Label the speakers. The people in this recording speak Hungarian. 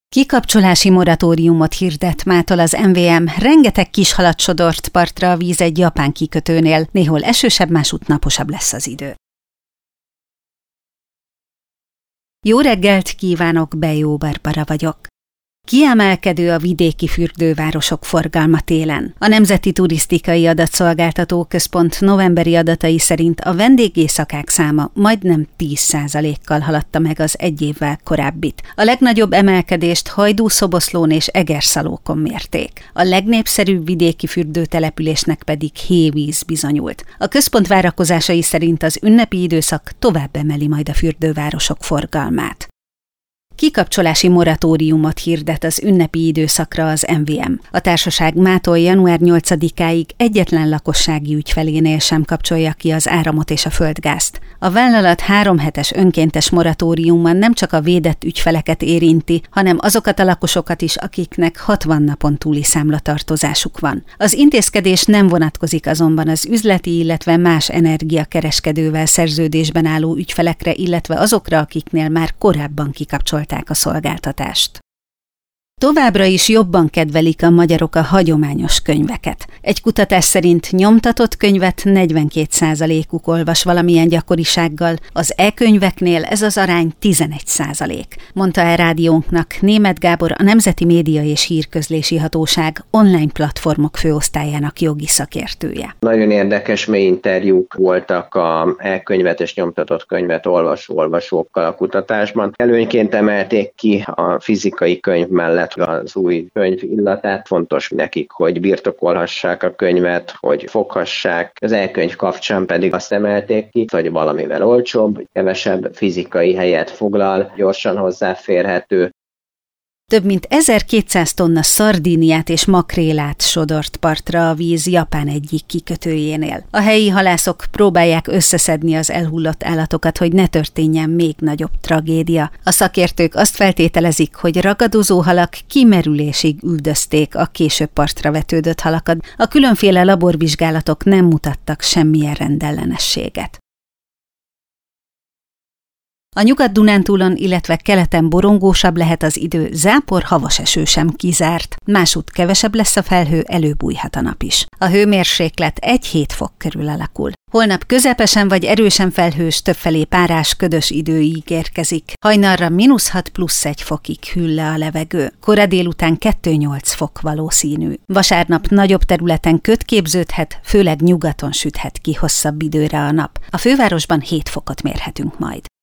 Speaker 1: Kikapcsolási moratóriumot hirdet mától az MVM, rengeteg kishalat sodort partra a víz egy japán kikötőnél, néhol esősebb, másút naposabb lesz az idő. Jó reggelt kívánok, Bejó Barbara vagyok. Kiemelkedő a vidéki fürdővárosok forgalma télen. A Nemzeti Turisztikai Adatszolgáltató Központ novemberi adatai szerint a vendégészakák száma majdnem 10%-kal haladta meg az egy évvel korábbit. A legnagyobb emelkedést Hajdú-Szoboszlón és Egerszalókon mérték. A legnépszerűbb vidéki fürdőtelepülésnek pedig Hévíz bizonyult. A központ várakozásai szerint az ünnepi időszak tovább emeli majd a fürdővárosok forgalmát. Kikapcsolási moratóriumot hirdet az ünnepi időszakra az MVM. A társaság mától január 8-áig egyetlen lakossági ügyfelénél sem kapcsolja ki az áramot és a földgázt. A vállalat 3 hetes önkéntes moratóriuma nem csak a védett ügyfeleket érinti, hanem azokat a lakosokat is, akiknek 60 napon túli számlatartozásuk van. Az intézkedés nem vonatkozik azonban az üzleti, illetve más energiakereskedővel szerződésben álló ügyfelekre, illetve azokra, akiknél már korábban kikapcsolták a szolgáltatást. Továbbra is jobban kedvelik a magyarok a hagyományos könyveket. Egy kutatás szerint nyomtatott könyvet 42%-uk olvas valamilyen gyakorisággal, az e-könyveknél ez az arány 11%, mondta el rádiónknak Németh Gábor, a Nemzeti Média és Hírközlési Hatóság online platformok főosztályának jogi szakértője.
Speaker 2: Nagyon érdekes mély interjúk voltak a e-könyvet és nyomtatott könyvet olvasókkal a kutatásban. Előnyként emelték ki a fizikai könyv mellett az új könyv illatát. Fontos nekik, hogy birtokolhassák a könyvet, hogy foghassák. Az e-könyv kapcsán pedig azt emelték ki, hogy valamivel olcsóbb, kevesebb fizikai helyet foglal, gyorsan hozzáférhető.
Speaker 1: Több mint 1200 tonna szardíniát és makrélát sodort partra a víz Japán egyik kikötőjénél. A helyi halászok próbálják összeszedni az elhullott állatokat, hogy ne történjen még nagyobb tragédia. A szakértők azt feltételezik, hogy ragadozó halak kimerülésig üldözték a később partra vetődött halakat. A különféle laborvizsgálatok nem mutattak semmilyen rendellenességet. A Nyugat-Dunántúlon, illetve keleten borongósabb lehet az idő, zápor, havas eső sem kizárt. Másút kevesebb lesz a felhő, előbújhat a nap is. A hőmérséklet 1-7 fok körül alakul. Holnap közepesen vagy erősen felhős, többfelé párás, ködös idő ígérkezik. Hajnalra -6 + 1 fokig hűl le a levegő. Kora délután 2-8 fok valószínű. Vasárnap nagyobb területen köd képződhet, főleg nyugaton süthet ki hosszabb időre a nap. A fővárosban 7 fokot mérhetünk majd.